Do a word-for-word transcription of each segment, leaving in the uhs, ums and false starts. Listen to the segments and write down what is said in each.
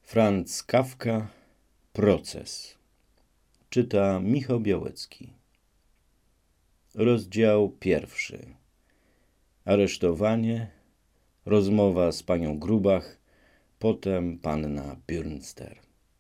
Franz Kafka, Proces. Czyta Michał Białecki. Rozdział pierwszy. Aresztowanie, rozmowa z panią Grubach, potem panna Bürnster.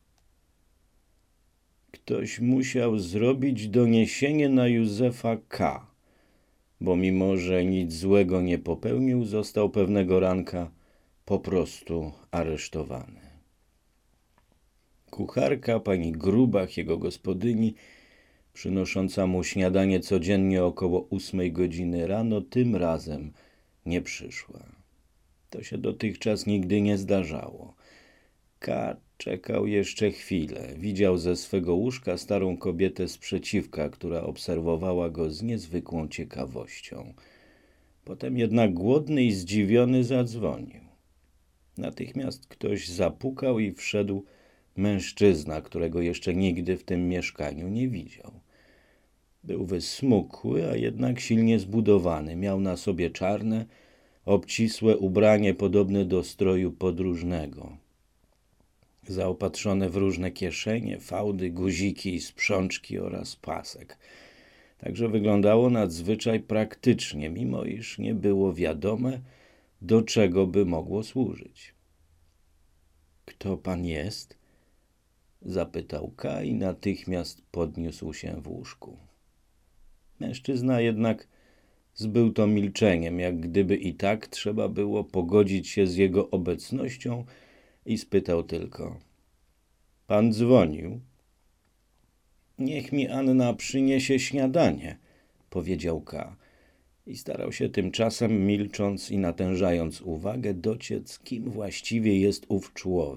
Ktoś musiał zrobić doniesienie na Józefa K., bo mimo, że nic złego nie popełnił, został pewnego ranka po prostu aresztowany. Kucharka, pani Grubach, jego gospodyni, przynosząca mu śniadanie codziennie około ósmej godziny rano, tym razem nie przyszła. To się dotychczas nigdy nie zdarzało. K. czekał jeszcze chwilę. Widział ze swego łóżka starą kobietę sprzeciwka, która obserwowała go z niezwykłą ciekawością. Potem jednak głodny i zdziwiony zadzwonił. Natychmiast ktoś zapukał i wszedł mężczyzna, którego jeszcze nigdy w tym mieszkaniu nie widział. Był wysmukły, a jednak silnie zbudowany. Miał na sobie czarne, obcisłe ubranie podobne do stroju podróżnego, zaopatrzone w różne kieszenie, fałdy, guziki, sprzączki oraz pasek. Także wyglądało nadzwyczaj praktycznie, mimo iż nie było wiadome, do czego by mogło służyć. Kto pan jest? Zapytał K. i natychmiast podniósł się w łóżku. Mężczyzna jednak zbył to milczeniem, jak gdyby i tak trzeba było pogodzić się z jego obecnością i spytał tylko: pan dzwonił? Niech mi Anna przyniesie śniadanie, powiedział K. i starał się tymczasem, milcząc i natężając uwagę, dociec, kim właściwie jest ów człowiek.